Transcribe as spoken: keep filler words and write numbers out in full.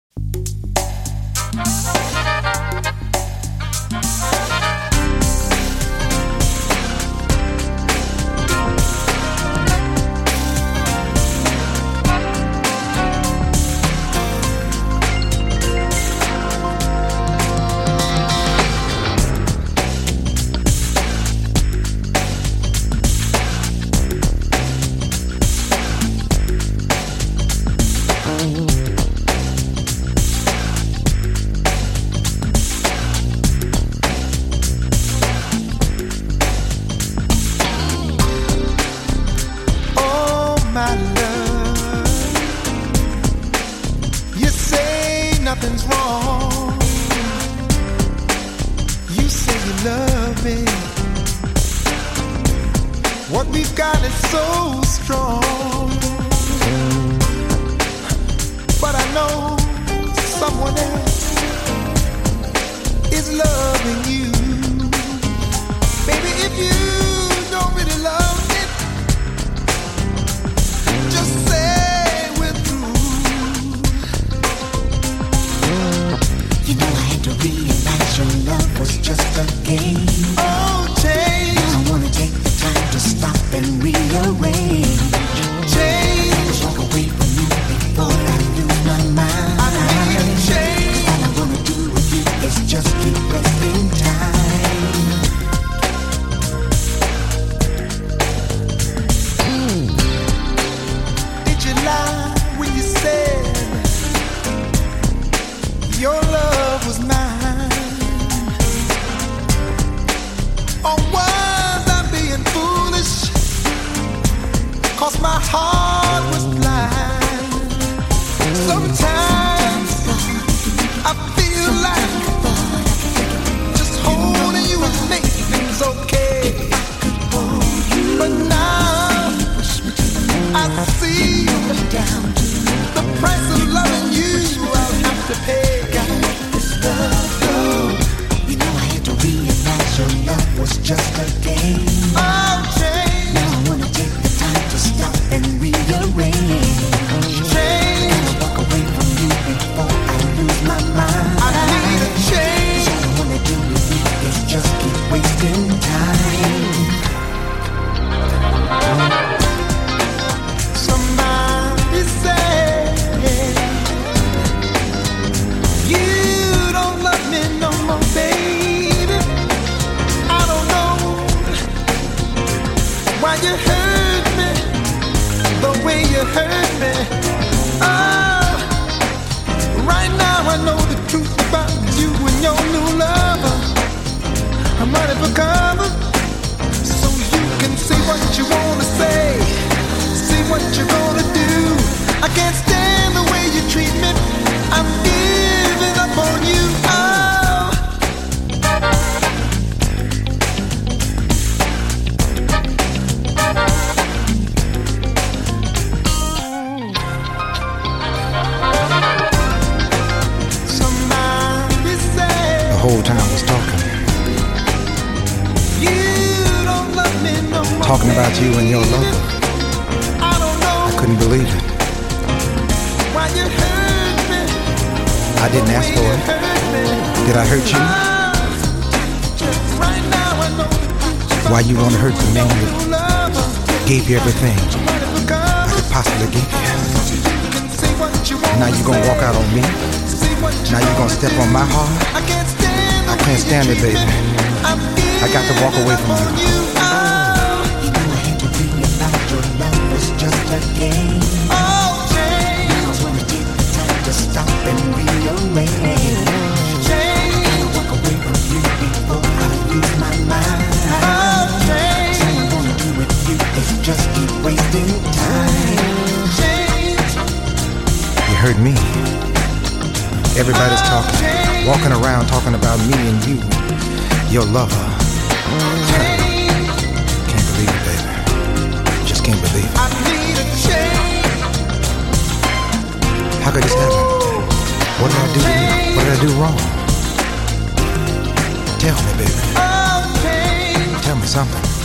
Nothing's wrong. You say you love me. What we've got is so strong. But I know someone else is loving you. Baby, if you don't really love me, just say realize your love was just a game. Oh, change. I wanna take the time to stop and rearrange. Change. Walk away from you before I lose my mind. I need a change. 'Cause all I wanna do with you is just keep wasting time. Mm. Did you lie when you said your love was mine? Or was I being foolish? 'Cause my heart was blind. Sometimes I feel like just holding you would make things okay. But now I see the price of loving you I'll have to pay. Your love was just a game. Oh, change. Now I wanna take the time to stop and rearrange. Change. Gonna walk away from you before I lose my mind. I need a change. All I wanna do with you is just keep wasting time. Somebody say you don't love me no more, baby. Why you hurt me the way you hurt me? Oh, right now I know the truth about you and your new lover. I'm running for cover so you can say what you wanna say, say what you're gonna do. I can't stand the way you treat me. I'm giving up on you. Oh. The whole time I was talking. You don't love me no more, talking about you and your lover. I don't know. I couldn't believe it. Why you hurt me? I didn't ask for it. Did I hurt you? Right now I know why you want to hurt the man that gave you everything I could possibly give you? Now you gonna walk out on me? Now you gonna step on my heart? I can't stand it, baby. I got to walk away from you. You know I had to realize your love was just a game. Oh, change. Now I wanna take the time to stop and rearrange. Change. I gotta walk away from you before I lose my mind. Oh, change. All I wanna do with you is just keep wasting time. Change. You heard me. Everybody's talking, walking around talking about me and you, your lover. Can't believe it, baby. Just can't believe it. I need a change. How could this happen? What did I do? What did I do wrong? Tell me, baby. Oh, change. Tell me something.